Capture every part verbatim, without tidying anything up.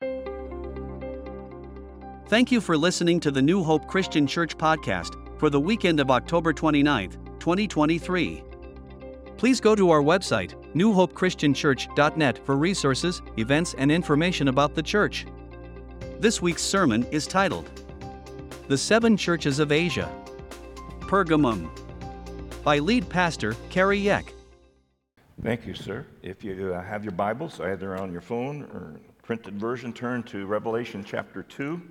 Thank you for listening to the New Hope Christian Church podcast for the weekend of October twenty-ninth, twenty twenty-three. Please go to our website, new hope christian church dot net, for resources, events, and information about the church. This week's sermon is titled, The Seven Churches of Asia. Pergamum, by lead pastor Kerry Yeck. Thank you, sir. If you uh, have your Bibles, either on your phone or printed version, turn to Revelation chapter two.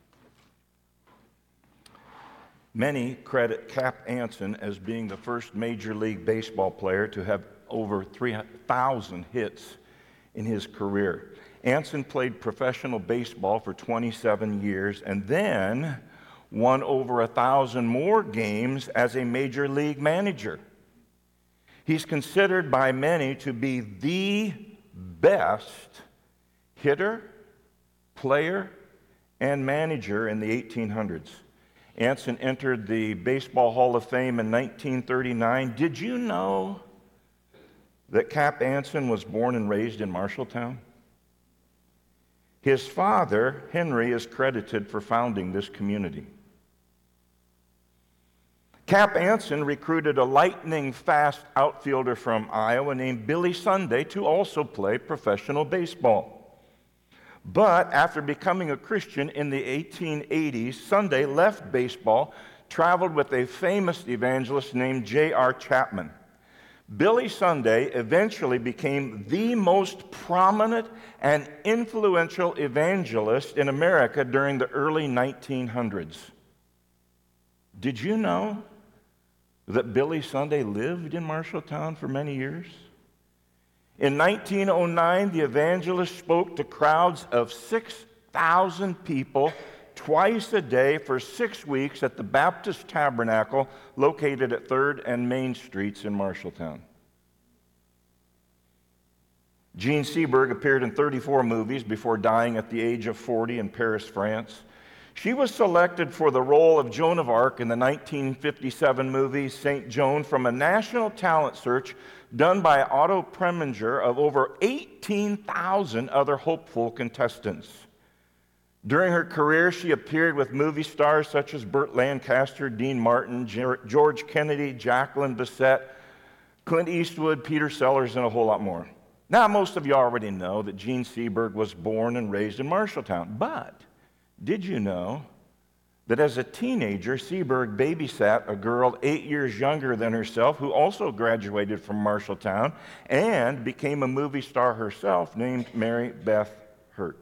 Many credit Cap Anson as being the first Major League Baseball player to have over three thousand hits in his career. Anson played professional baseball for twenty-seven years and then won over a thousand more games as a Major League manager. He's considered by many to be the best hitter, player, and manager in the eighteen hundreds. Anson entered the Baseball Hall of Fame in nineteen thirty-nine. Did you know that Cap Anson was born and raised in Marshalltown? His father, Henry, is credited for founding this community. Cap Anson recruited a lightning-fast outfielder from Iowa named Billy Sunday to also play professional baseball. But after becoming a Christian in the eighteen eighties, Sunday left baseball, traveled with a famous evangelist named J R Chapman. Billy Sunday eventually became the most prominent and influential evangelist in America during the early nineteen hundreds. Did you know that Billy Sunday lived in Marshalltown for many years? In nineteen oh nine, the evangelist spoke to crowds of six thousand people twice a day for six weeks at the Baptist Tabernacle located at third and Main Streets in Marshalltown. Jean Seberg appeared in thirty-four movies before dying at the age of forty in Paris, France. She was selected for the role of Joan of Arc in the nineteen fifty-seven movie Saint Joan from a national talent search done by Otto Preminger of over eighteen thousand other hopeful contestants. During her career, she appeared with movie stars such as Burt Lancaster, Dean Martin, George Kennedy, Jacqueline Bisset, Clint Eastwood, Peter Sellers, and a whole lot more. Now, most of you already know that Jean Seberg was born and raised in Marshalltown, but did you know that as a teenager, Seberg babysat a girl eight years younger than herself who also graduated from Marshalltown and became a movie star herself named Mary Beth Hurt?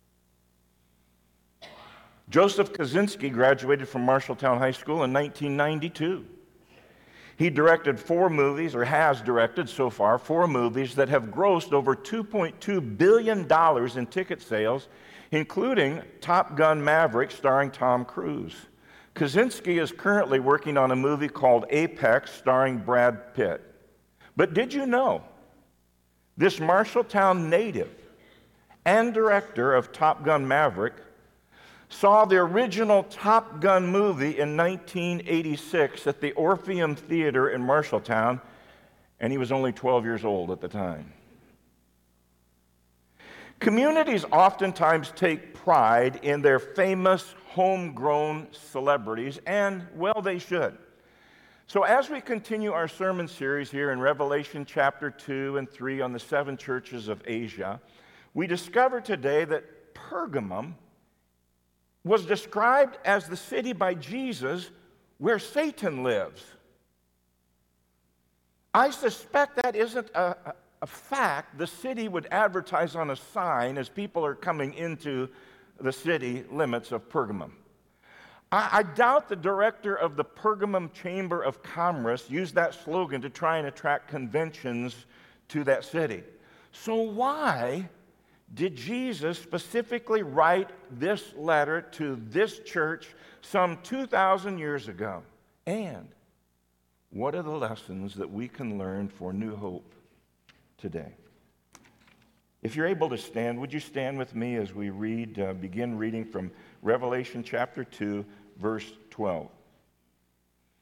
Joseph Kosinski graduated from Marshalltown High School in nineteen ninety-two. He directed four movies, or has directed so far, four movies that have grossed over two point two billion dollars in ticket sales, including Top Gun Maverick starring Tom Cruise. Kosinski is currently working on a movie called Apex starring Brad Pitt. But did you know this Marshalltown native and director of Top Gun Maverick saw the original Top Gun movie in nineteen eighty-six at the Orpheum Theater in Marshalltown, and he was only twelve years old at the time. Communities oftentimes take pride in their famous homegrown celebrities, and well, they should. So as we continue our sermon series here in Revelation chapter two and three on the seven churches of Asia, we discover today that Pergamum was described as the city by Jesus where Satan lives. I suspect that isn't a, a A fact the city would advertise on a sign as people are coming into the city limits of Pergamum. I, I doubt the director of the Pergamum Chamber of Commerce used that slogan to try and attract conventions to that city. So why did Jesus specifically write this letter to this church some two thousand years ago? And what are the lessons that we can learn for New Hope today? If you're able to stand, would you stand with me as we read, uh, begin reading from Revelation chapter two, verse twelve.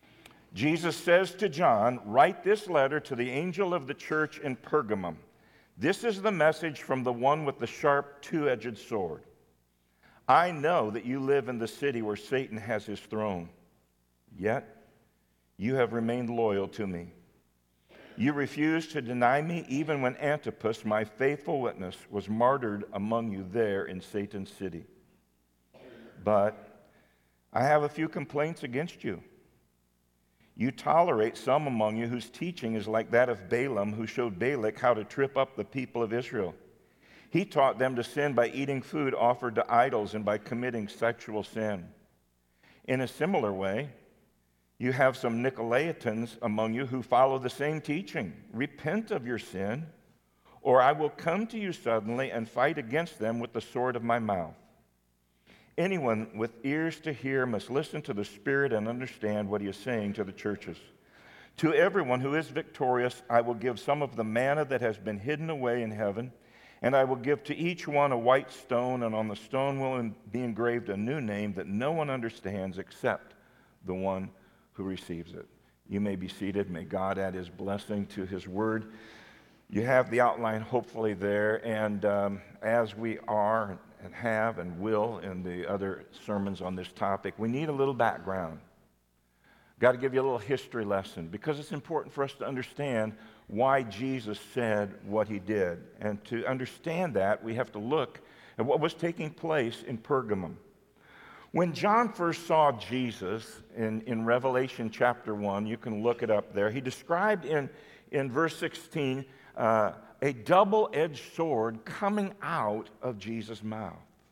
Jesus says to John, "Write this letter to the angel of the church in Pergamum. This is the message from the one with the sharp two-edged sword. I know that you live in the city where Satan has his throne, yet you have remained loyal to me. You refused to deny me even when Antipas, my faithful witness, was martyred among you there in Satan's city. But I have a few complaints against you. You tolerate some among you whose teaching is like that of Balaam, who showed Balak how to trip up the people of Israel. He taught them to sin by eating food offered to idols and by committing sexual sin. In a similar way, you have some Nicolaitans among you who follow the same teaching. Repent of your sin, or I will come to you suddenly and fight against them with the sword of my mouth. Anyone with ears to hear must listen to the Spirit and understand what he is saying to the churches. To everyone who is victorious, I will give some of the manna that has been hidden away in heaven, and I will give to each one a white stone, and on the stone will be engraved a new name that no one understands except the one who receives it. You may be seated. May God add his blessing to his word. You have the outline hopefully there, and um, as we are and have and will in the other sermons on this topic, we need a little background. Got to give you a little history lesson because it's important for us to understand why Jesus said what he did. And to understand that, we have to look at what was taking place in Pergamum. When John first saw Jesus in, in Revelation chapter one, you can look it up there, he described in, in verse sixteen uh, a double-edged sword coming out of Jesus' mouth.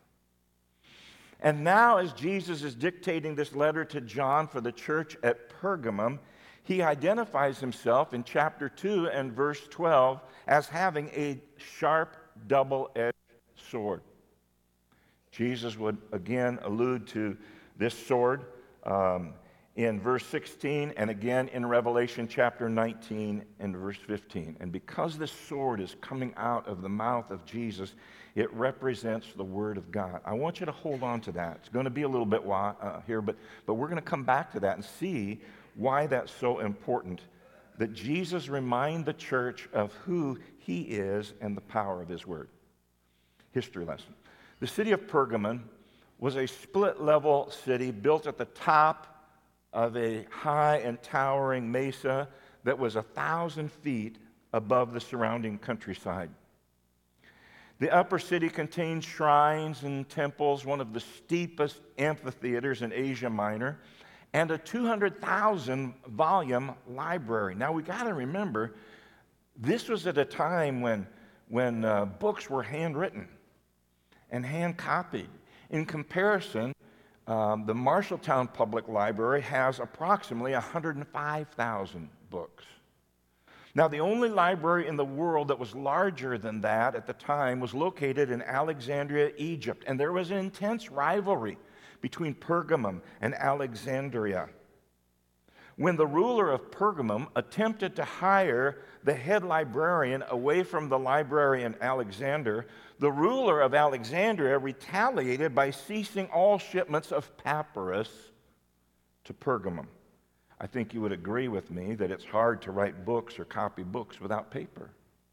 And now as Jesus is dictating this letter to John for the church at Pergamum, he identifies himself in chapter two and verse twelve as having a sharp double-edged sword. Jesus would again allude to this sword um, in verse sixteen and again in Revelation chapter nineteen and verse fifteen. And because this sword is coming out of the mouth of Jesus, it represents the Word of God. I want you to hold on to that. It's going to be a little bit uh, here, but, but we're going to come back to that and see why that's so important, that Jesus remind the church of who he is and the power of his Word. History lesson. The city of Pergamum was a split-level city built at the top of a high and towering mesa that was a thousand feet above the surrounding countryside. The upper city contained shrines and temples, one of the steepest amphitheaters in Asia Minor, and a two hundred thousand volume library. Now we got to remember, this was at a time when, when uh, books were handwritten and hand copied. In comparison, um, the Marshalltown Public Library has approximately one hundred five thousand books. Now, the only library in the world that was larger than that at the time was located in Alexandria, Egypt, and there was an intense rivalry between Pergamum and Alexandria. When the ruler of Pergamum attempted to hire the head librarian away from the library in Alexander, the ruler of Alexandria retaliated by ceasing all shipments of papyrus to Pergamum. I think you would agree with me that it's hard to write books or copy books without paper.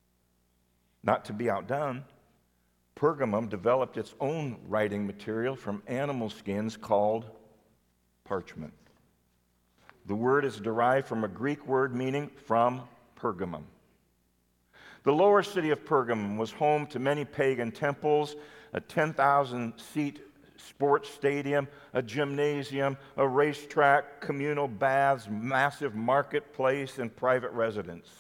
Not to be outdone, Pergamum developed its own writing material from animal skins called parchment. The word is derived from a Greek word meaning from Pergamum. The lower city of Pergamum was home to many pagan temples, a ten thousand seat sports stadium, a gymnasium, a racetrack, communal baths, massive marketplace, and private residence.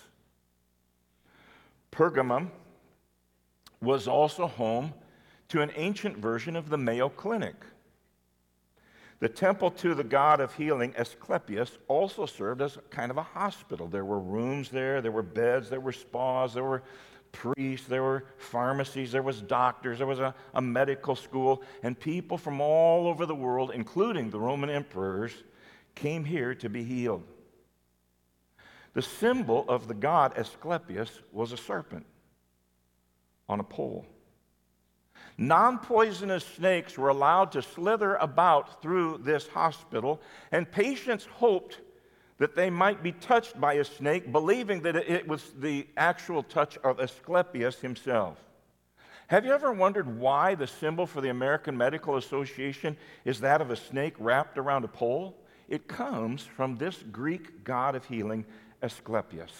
Pergamum was also home to an ancient version of the Mayo Clinic. The temple to the god of healing, Asclepius, also served as kind of a hospital. There were rooms there, there were beds, there were spas, there were priests, there were pharmacies, there was doctors, there was a, a medical school, and people from all over the world, including the Roman emperors, came here to be healed. The symbol of the god Asclepius was a serpent on a pole. Non-poisonous snakes were allowed to slither about through this hospital, and patients hoped that they might be touched by a snake, believing that it was the actual touch of Asclepius himself. Have you ever wondered why the symbol for the American Medical Association is that of a snake wrapped around a pole? It comes from this Greek god of healing, Asclepius.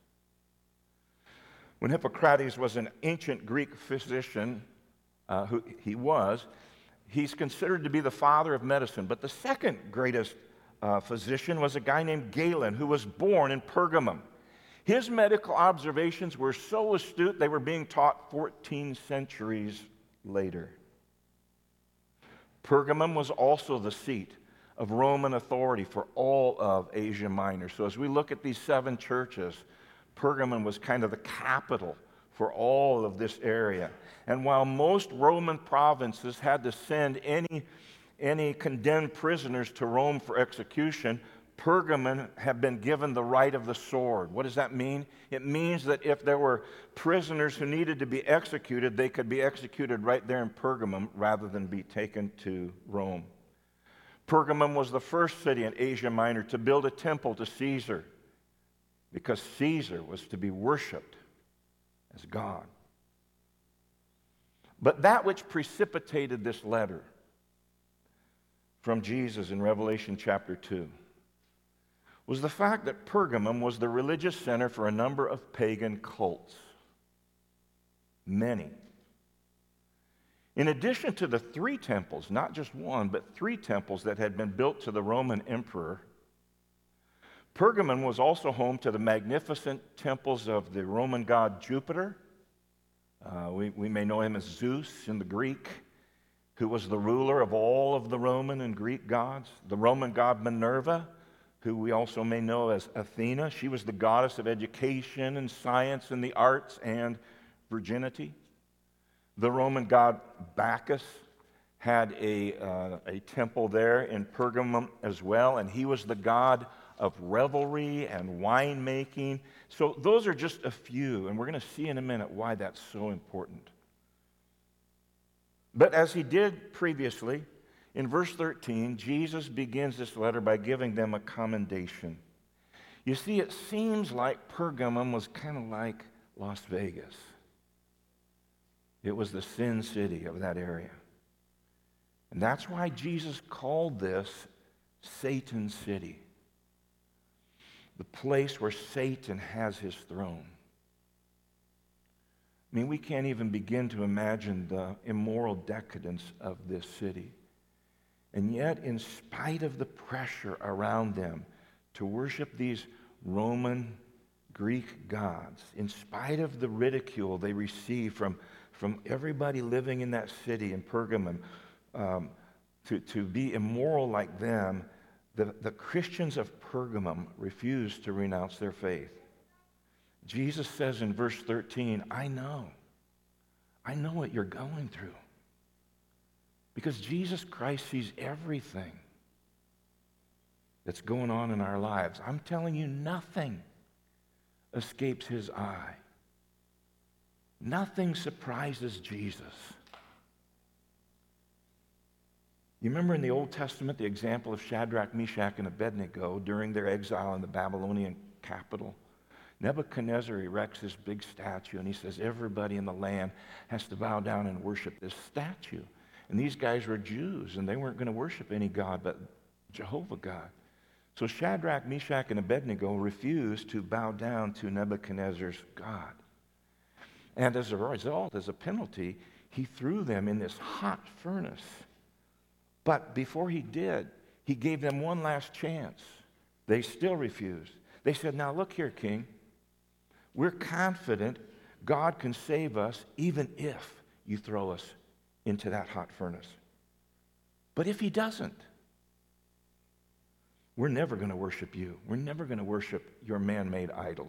When Hippocrates was an ancient Greek physician, uh, who he was, he's considered to be the father of medicine. But the second greatest uh, physician was a guy named Galen, who was born in Pergamum. His medical observations were so astute, they were being taught fourteen centuries later. Pergamum was also the seat of Roman authority for all of Asia Minor. So as we look at these seven churches, Pergamum was kind of the capital for all of this area. And while most Roman provinces had to send any, any condemned prisoners to Rome for execution, Pergamum had been given the right of the sword. What does that mean? It means that if there were prisoners who needed to be executed, they could be executed right there in Pergamum rather than be taken to Rome. Pergamum was the first city in Asia Minor to build a temple to Caesar, because Caesar was to be worshiped as God. But that which precipitated this letter from Jesus in Revelation chapter two was the fact that Pergamum was the religious center for a number of pagan cults. Many. In addition to the three temples, not just one, but three temples that had been built to the Roman emperor, Pergamum was also home to the magnificent temples of the Roman god Jupiter. Uh, we, we may know him as Zeus in the Greek, who was the ruler of all of the Roman and Greek gods. The Roman god Minerva, who we also may know as Athena. She was the goddess of education and science and the arts and virginity. The Roman god Bacchus had a, uh, a temple there in Pergamum as well, and he was the god of revelry and winemaking. So those are just a few, and we're going to see in a minute why that's so important. But as he did previously, in verse thirteen, Jesus begins this letter by giving them a commendation. You see, it seems like Pergamum was kind of like Las Vegas. It was the sin city of that area. And that's why Jesus called this Satan's city, the place where Satan has his throne. I mean, we can't even begin to imagine the immoral decadence of this city. And yet, in spite of the pressure around them to worship these Roman, Greek gods, in spite of the ridicule they received from, from everybody living in that city in Pergamum, um, to, to be immoral like them, the, the Christians of Pergamum refused to renounce their faith. Jesus says in verse thirteen, I know. I know what you're going through. Because Jesus Christ sees everything that's going on in our lives. I'm telling you, nothing escapes his eye. Nothing surprises Jesus. You remember in the Old Testament the example of Shadrach, Meshach, and Abednego during their exile in the Babylonian capital? Nebuchadnezzar erects this big statue, and he says everybody in the land has to bow down and worship this statue. And these guys were Jews, and they weren't going to worship any god but Jehovah God. So Shadrach, Meshach, and Abednego refused to bow down to Nebuchadnezzar's God. And as a result, as a penalty, he threw them in this hot furnace. But before he did, he gave them one last chance. They still refused. They said, now look here, king. We're confident God can save us even if you throw us into that hot furnace. But if he doesn't, we're never going to worship you. We're never going to worship your man-made idols.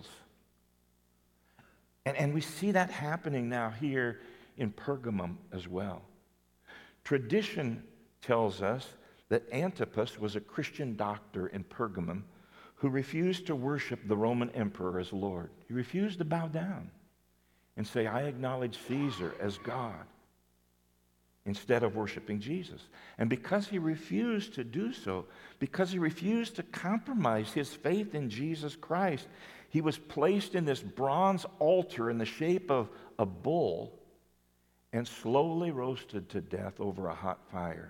And, and we see that happening now here in Pergamum as well. Tradition tells us that Antipas was a Christian doctor in Pergamum who refused to worship the Roman emperor as Lord. He refused to bow down and say, I acknowledge Caesar as God. instead of worshiping Jesus. And because he refused to do so, because he refused to compromise his faith in Jesus Christ, he was placed in this bronze altar in the shape of a bull and slowly roasted to death over a hot fire.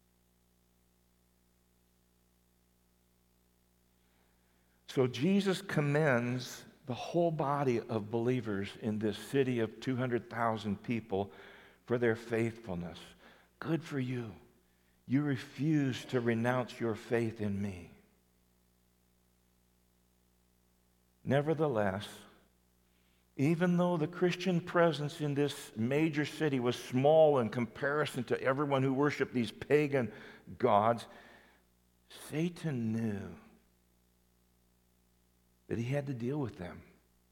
So Jesus commends the whole body of believers in this city of two hundred thousand people for their faithfulness. Good for you. You refuse to renounce your faith in me. Nevertheless, even though the Christian presence in this major city was small in comparison to everyone who worshiped these pagan gods, Satan knew that he had to deal with them.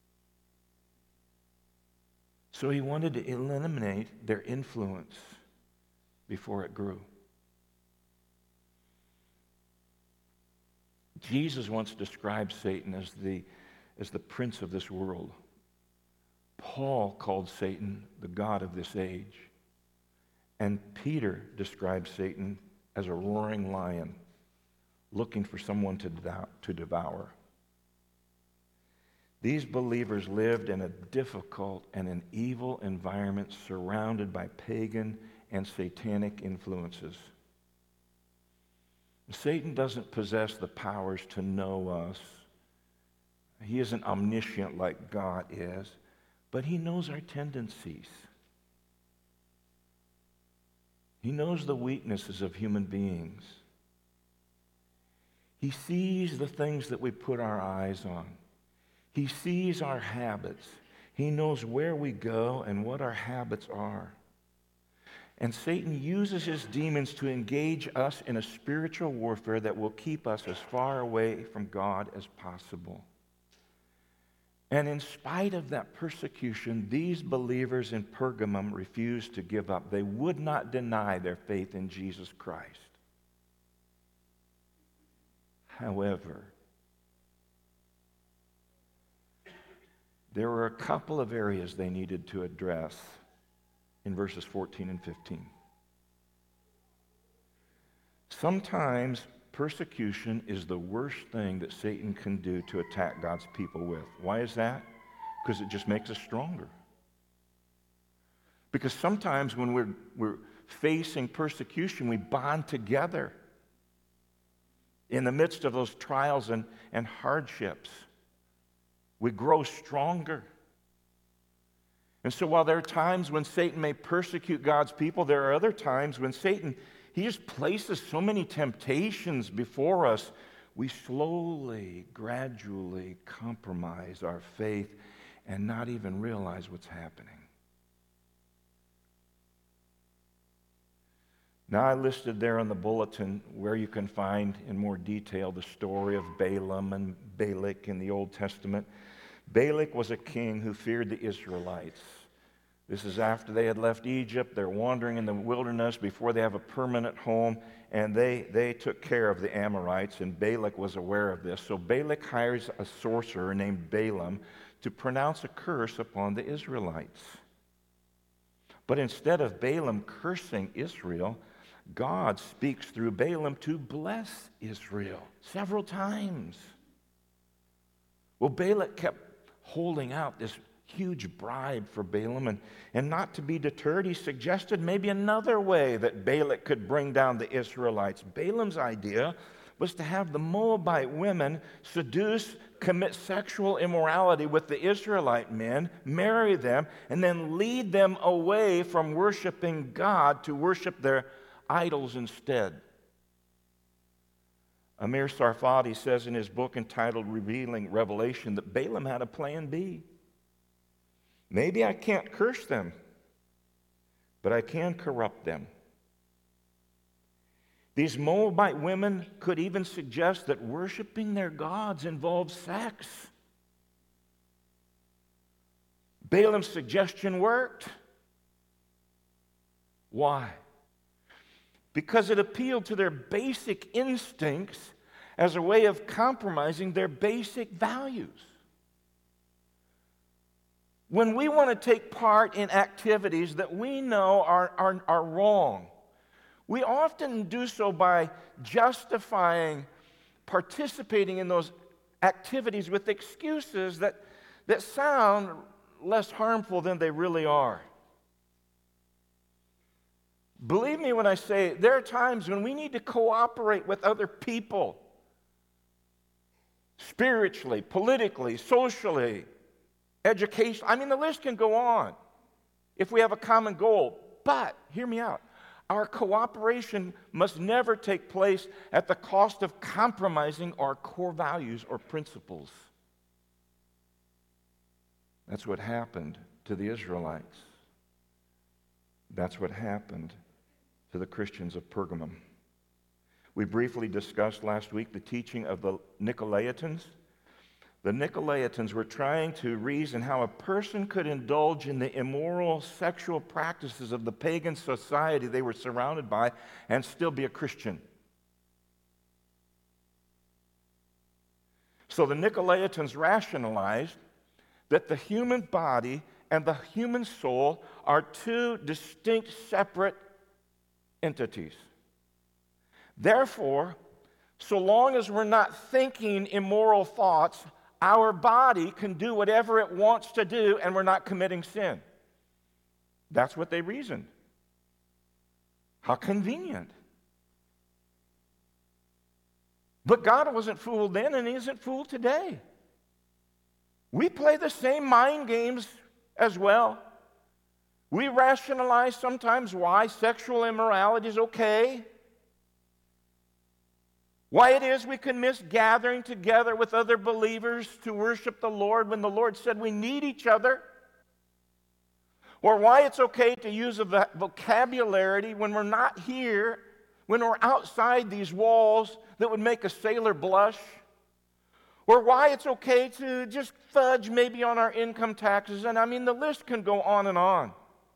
So he wanted to eliminate their influence before it grew. Jesus once described Satan as the, as the prince of this world. Paul called Satan the god of this age. And Peter described Satan as a roaring lion looking for someone to devour. To devour. These believers lived in a difficult and an evil environment surrounded by pagan and satanic influences. Satan doesn't possess the powers to know us. He isn't omniscient like God is, but he knows our tendencies. He knows the weaknesses of human beings. He sees the things that we put our eyes on. He sees our habits. He knows where we go and what our habits are. And Satan uses his demons to engage us in a spiritual warfare that will keep us as far away from God as possible. And in spite of that persecution, these believers in Pergamum refused to give up. They would not deny their faith in Jesus Christ. However, there were a couple of areas they needed to address in verses fourteen and fifteen. Sometimes persecution is the worst thing that Satan can do to attack God's people with. Why is that? Because it just makes us stronger. Because sometimes when we're, we're facing persecution, we bond together in the midst of those trials and, and hardships. We grow stronger. And so while there are times when Satan may persecute God's people, there are other times when Satan, he just places so many temptations before us, we slowly, gradually compromise our faith and not even realize what's happening. Now, I listed there on the bulletin where you can find in more detail the story of Balaam and Balak in the Old Testament. Balak was a king who feared the Israelites. This is after they had left Egypt. They're wandering in the wilderness before they have a permanent home, and they, they took care of the Amorites, and Balak was aware of this. So Balak hires a sorcerer named Balaam to pronounce a curse upon the Israelites. But instead of Balaam cursing Israel, God speaks through Balaam to bless Israel several times. Well, Balak kept holding out this huge bribe for Balaam, and, and not to be deterred, he suggested maybe another way that Balak could bring down the Israelites. Balaam's idea was to have the Moabite women seduce, commit sexual immorality with the Israelite men, marry them, and then lead them away from worshiping God to worship their idols instead. Amir Sarfati says in his book entitled Revealing Revelation that Balaam had a plan B. Maybe I can't curse them, but I can corrupt them. These Moabite women could even suggest that worshiping their gods involves sex. Balaam's suggestion worked. Why? Because it appealed to their basic instincts as a way of compromising their basic values. when we want to take part in activities that we know are, are, are wrong, we often do so by justifying participating in those activities with excuses that, that sound less harmful than they really are. Believe me when I say there are times when we need to cooperate with other people, spiritually, politically, socially, education. I mean, the list can go on if we have a common goal. But, hear me out, our cooperation must never take place at the cost of compromising our core values or principles. That's what happened to the Israelites. That's what happened to the Christians of Pergamum. We briefly discussed last week the teaching of the Nicolaitans. The Nicolaitans were trying to reason how a person could indulge in the immoral sexual practices of the pagan society they were surrounded by and still be a Christian. So the Nicolaitans rationalized that the human body and the human soul are two distinct, separate entities. Therefore, so long as we're not thinking immoral thoughts, our body can do whatever it wants to do and we're not committing sin. That's what they reasoned. How convenient. But God wasn't fooled then and He isn't fooled today. We play the same mind games as well. We rationalize sometimes why sexual immorality is okay. Why it is we can miss gathering together with other believers to worship the Lord when the Lord said we need each other. Or why it's okay to use a vocabulary when we're not here, when we're outside these walls that would make a sailor blush. Or why it's okay to just fudge maybe on our income taxes. And I mean, the list can go on and on.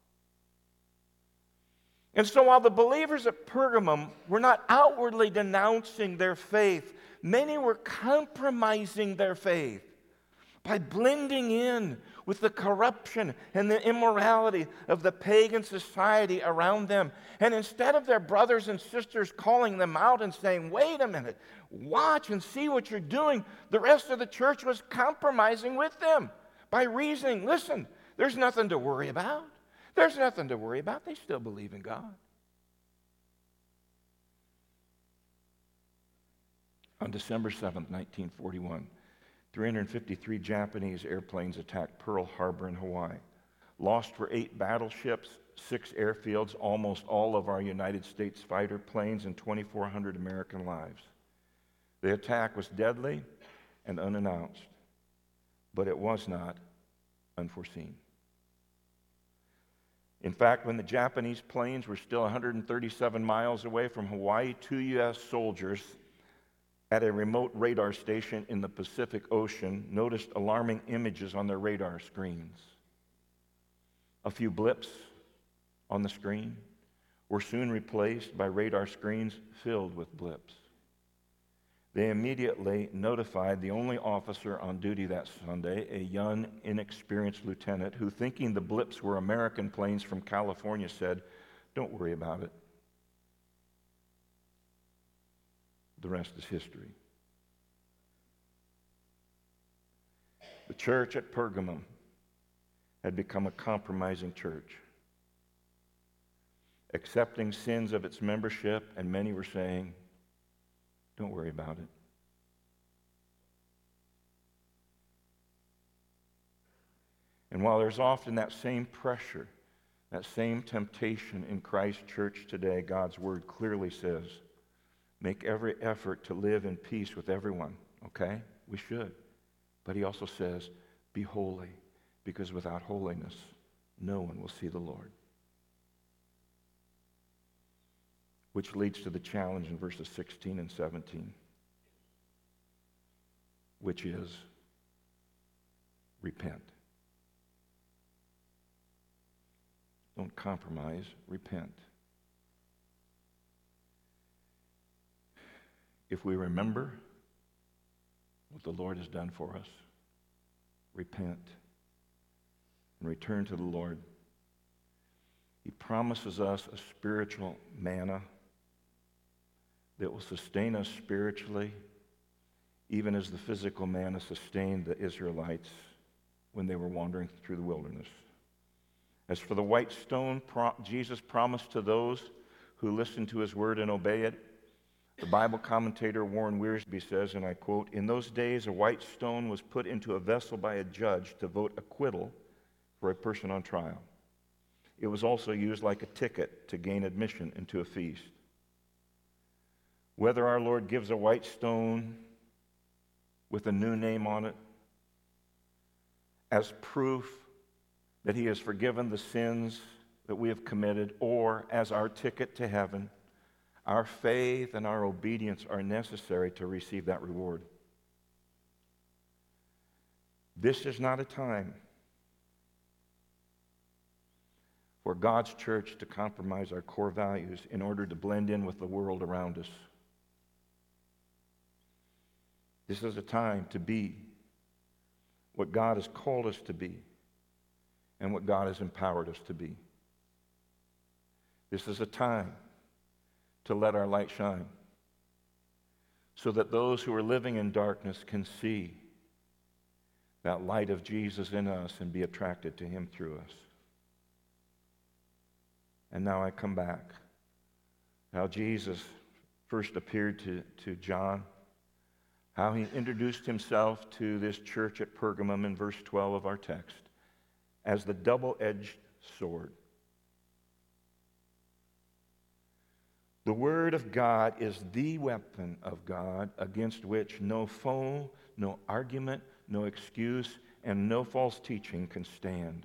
And so while the believers at Pergamum were not outwardly denouncing their faith, many were compromising their faith by blending in with the corruption and the immorality of the pagan society around them. And instead of their brothers and sisters calling them out and saying, wait a minute, watch and see what you're doing, the rest of the church was compromising with them by reasoning, listen, there's nothing to worry about. There's nothing to worry about. They still believe in God. On December seventh, nineteen forty-one, three hundred fifty-three Japanese airplanes attacked Pearl Harbor in Hawaii. Lost were eight battleships, six airfields, almost all of our United States fighter planes, and twenty-four hundred American lives. The attack was deadly and unannounced, but it was not unforeseen. In fact, when the Japanese planes were still one hundred thirty-seven miles away from Hawaii, two U S soldiers at a remote radar station in the Pacific Ocean noticed alarming images on their radar screens. A few blips on the screen were soon replaced by radar screens filled with blips. They immediately notified the only officer on duty that Sunday, a young, inexperienced lieutenant who, thinking the blips were American planes from California, said, "Don't worry about it." The rest is history. The church at Pergamum had become a compromising church, accepting sins of its membership, and many were saying, "Don't worry about it." And while there's often that same pressure, that same temptation in Christ's church today, God's word clearly says, make every effort to live in peace with everyone, okay? We should. But he also says, be holy, because without holiness, no one will see the Lord. Which leads to the challenge in verses sixteen and seventeen, which is repent. Don't compromise, repent. If we remember what the Lord has done for us, repent. and return to the Lord. He promises us a spiritual manna that will sustain us spiritually, even as the physical manna sustained the Israelites when they were wandering through the wilderness. As for the white stone, Jesus promised to those who listen to his word and obey it. The Bible commentator Warren Wiersbe says, and I quote, "In those days, a white stone was put into a vessel by a judge to vote acquittal for a person on trial. It was also used like a ticket to gain admission into a feast. Whether our Lord gives a white stone with a new name on it as proof that he has forgiven the sins that we have committed, or as our ticket to heaven, our faith and our obedience are necessary to receive that reward. This is not a time for God's church to compromise our core values in order to blend in with the world around us. This is a time to be what God has called us to be and what God has empowered us to be. This is a time to let our light shine so that those who are living in darkness can see that light of Jesus in us and be attracted to him through us. And now I come back. How Jesus first appeared to, to John, how he introduced himself to this church at Pergamum in verse twelve of our text as the double-edged sword. The Word of God is the weapon of God against which no foe, no argument, no excuse, and no false teaching can stand.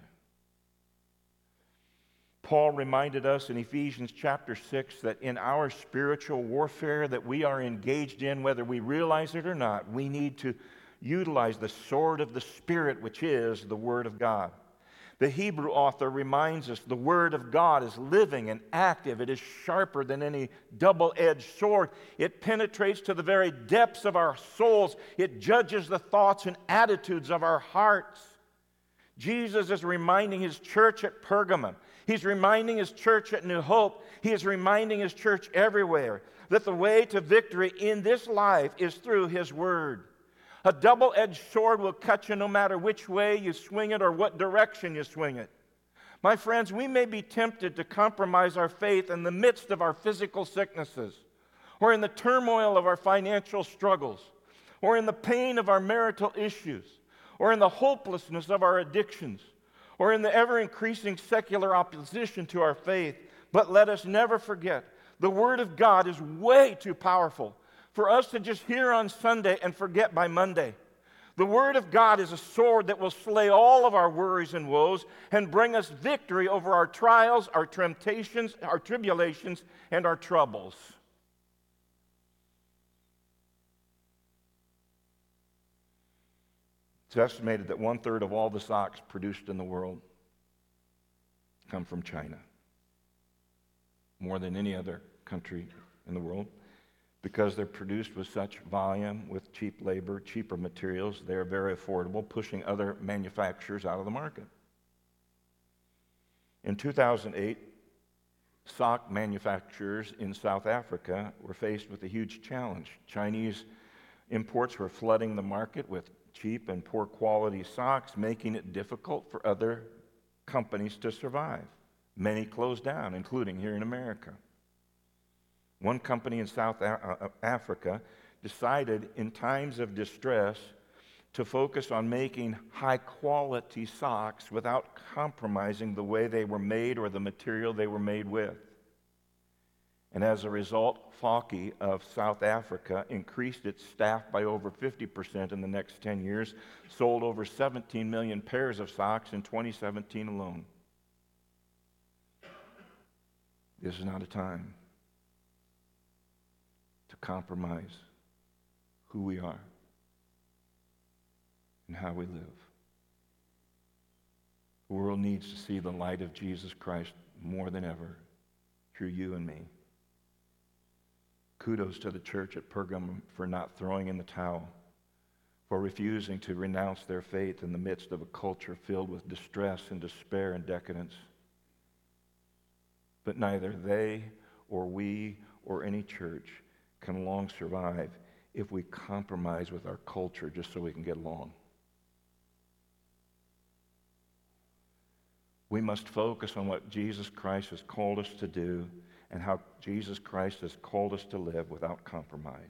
Paul reminded us in Ephesians chapter six that in our spiritual warfare that we are engaged in, whether we realize it or not, we need to utilize the sword of the Spirit, which is the Word of God. The Hebrew author reminds us the Word of God is living and active. It is sharper than any double-edged sword. It penetrates to the very depths of our souls. It judges the thoughts and attitudes of our hearts. Jesus is reminding his church at Pergamum. He's reminding his church at New Hope. He is reminding his church everywhere that the way to victory in this life is through his Word. A double-edged sword will cut you no matter which way you swing it or what direction you swing it. My friends, we may be tempted to compromise our faith in the midst of our physical sicknesses, or in the turmoil of our financial struggles, or in the pain of our marital issues, or in the hopelessness of our addictions, or in the ever-increasing secular opposition to our faith. But let us never forget, the Word of God is way too powerful for us to just hear on Sunday and forget by Monday. The Word of God is a sword that will slay all of our worries and woes and bring us victory over our trials, our temptations, our tribulations, and our troubles. It's estimated that one-third of all the socks produced in the world come from China, more than any other country in the world. Because they're produced with such volume, with cheap labor, cheaper materials, they're very affordable, pushing other manufacturers out of the market. In two thousand eight, sock manufacturers in South Africa were faced with a huge challenge. Chinese imports were flooding the market with cheap and poor quality socks, making it difficult for other companies to survive. Many closed down, including here in America. One company in South Africa decided in times of distress to focus on making high-quality socks without compromising the way they were made or the material they were made with. And as a result, Falke of South Africa increased its staff by over fifty percent in the next ten years, sold over seventeen million pairs of socks in twenty seventeen alone. This is not a time to compromise who we are and how we live. The world needs to see the light of Jesus Christ more than ever through you and me. Kudos to the church at Pergamum for not throwing in the towel for refusing to renounce their faith in the midst of a culture filled with distress and despair and decadence. But neither they or we or any church can long survive if we compromise with our culture just so we can get along. We must focus on what Jesus Christ has called us to do and how Jesus Christ has called us to live without compromise.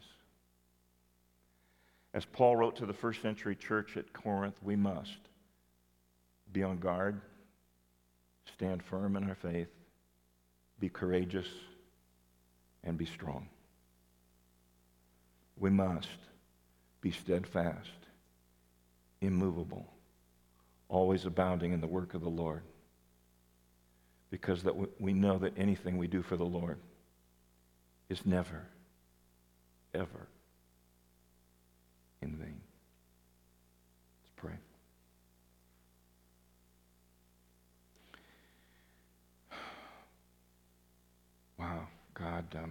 As Paul wrote to the first century church at Corinth, we must be on guard, stand firm in our faith, be courageous, and be strong. We must be steadfast, immovable, always abounding in the work of the Lord, because that we know that anything we do for the Lord is never, ever in vain. Let's pray. Wow, God, um,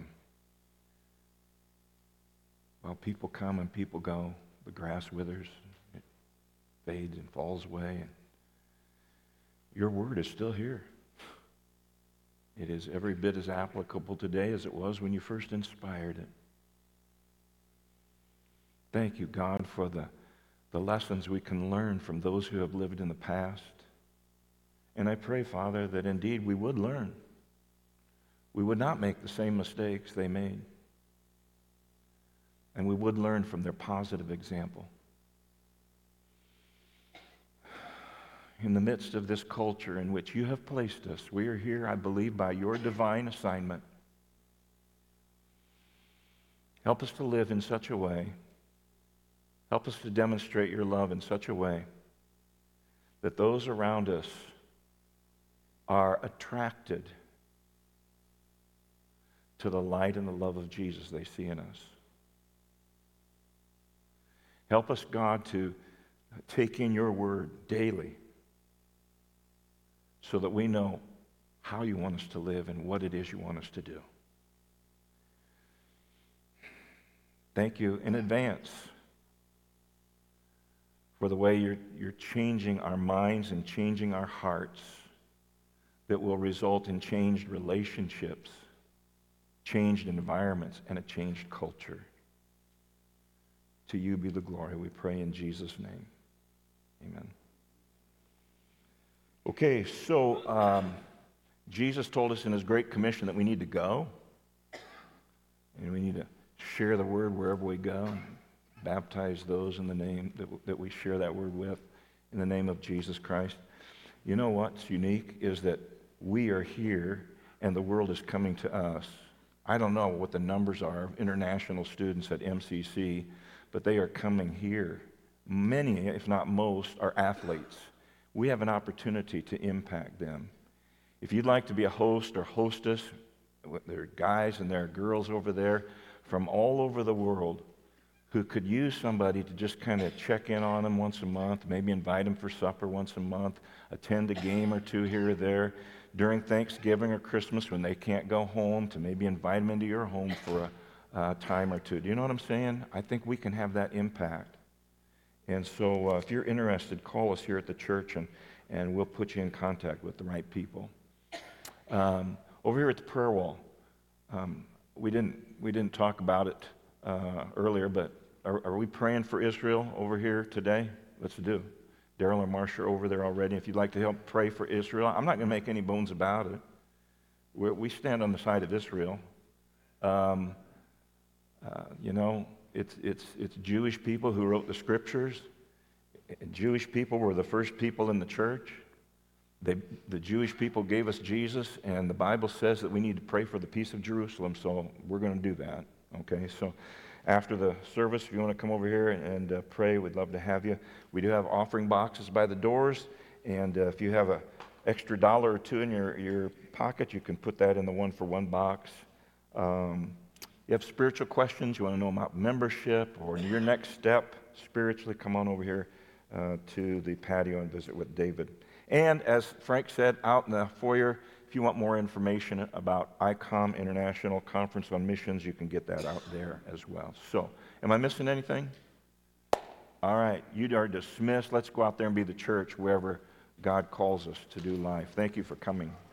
well, people come and people go. The grass withers, it fades and falls away, and your word is still here. It is every bit as applicable today as it was when you first inspired it. Thank you, God, for the, the lessons we can learn from those who have lived in the past. And I pray, Father, that indeed we would learn. We would not make the same mistakes they made. And we would learn from their positive example. In the midst of this culture in which you have placed us, we are here, I believe, by your divine assignment. Help us to live in such a way, help us to demonstrate your love in such a way that those around us are attracted to the light and the love of Jesus they see in us. Help us, God, to take in your word daily so that we know how you want us to live and what it is you want us to do. Thank you in advance for the way you're, you're changing our minds and changing our hearts that will result in changed relationships, changed environments, and a changed culture. To you be the glory, we pray in Jesus' name. Amen. Okay, so um, Jesus told us in his Great Commission that we need to go, and we need to share the word wherever we go, and baptize those in the name that, that we share that word with, in the name of Jesus Christ. You know what's unique is that we are here, and the world is coming to us. I don't know what the numbers are of international students at M C C, but they are coming here. Many, if not most, are athletes. We have an opportunity to impact them. If you'd like to be a host or hostess, there are guys and there are girls over there from all over the world who could use somebody to just kind of check in on them once a month, maybe invite them for supper once a month, attend a game or two here or there, during Thanksgiving or Christmas when they can't go home, to maybe invite them into your home for a uh, time or two. Do you know what I'm saying? I think we can have that impact. And so uh, if you're interested, call us here at the church, and, and we'll put you in contact with the right people. Um, over here at the prayer wall, um, we didn't we didn't talk about it uh, earlier, but are, are we praying for Israel over here today? Let's do. Daryl and Marcia are over there already. If you'd like to help pray for Israel, I'm not going to make any bones about it. We're, we stand on the side of Israel. Um, uh, you know, it's it's it's Jewish people who wrote the scriptures. Jewish people were the first people in the church. They, the Jewish people gave us Jesus, and the Bible says that we need to pray for the peace of Jerusalem, so we're going to do that. Okay, so after the service, if you want to come over here and, and uh, pray, we'd love to have you. We do have offering boxes by the doors, and uh, if you have an extra dollar or two in your, your pocket, you can put that in the one-for-one box. Um, you have spiritual questions, you want to know about membership or your next step spiritually, come on over here uh, to the patio and visit with David. And as Frank said, out in the foyer, if you want more information about I COM International Conference on Missions, you can get that out there as well. So, am I missing anything? All right, you are dismissed. Let's go out there and be the church wherever God calls us to do life. Thank you for coming.